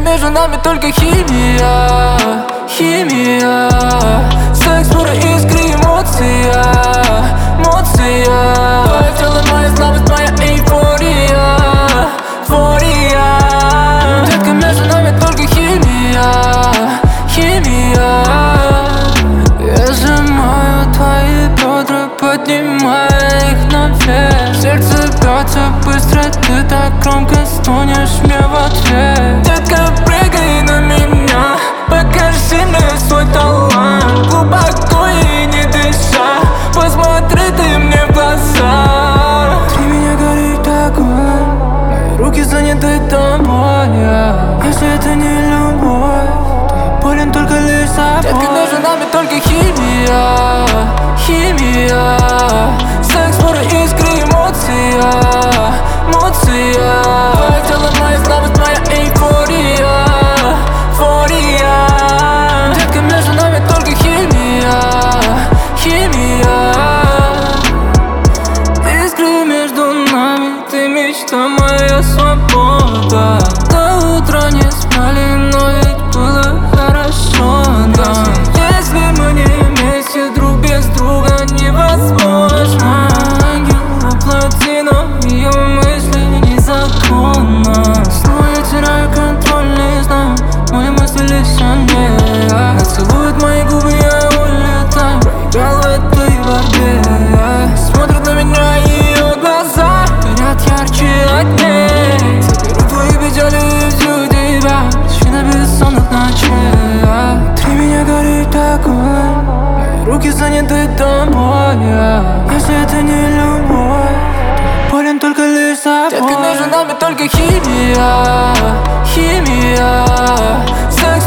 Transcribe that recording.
между нами только химия, химия. Секс, пura искры, эмоция, эмоция. Твое тело, моя слабость, моя эйфория, эйфория. Детка, между нами только химия, химия. Я сжимаю твои бедра, поднимая их наверх. Сердце бьется быстро, ты так громко стонешь мне в ответ. Детка, прыгай на меня, покажи мне свой талант. Глубоко и не дыша, посмотри ты мне в глаза. Внутри меня горит огонь, мои руки заняты тобой. Если это не любовь, то я болен только лишь собой. Детка, между нами только химия, химия. Секс, пura искры, эмоция, эмоция. Твое тело, моя слабость, моя эйфория, эйфория. Детка, между нами только химия, химия. Искры между нами, ты мечта, моя свобода. До утра не спали, но ведь было хорошо нам. Если мы не вместе, друг без друга невозможно. Ангел воплоти, но ее мысли незаконно. Снова я теряю контроль, не знаю, мои мысли лишь о ней. Она целует мои губы, я улетаю, проиграл в этой борьбе. Смотрит на меня, ее глаза горят ярче огней. Заберу твои печали и всю тебя, причина бессонных ночей. Внутри меня горит огонь, мои руки заняты тобой. Если это не любовь, то я болен только лишь собой. Детка, между нами только химия, химия.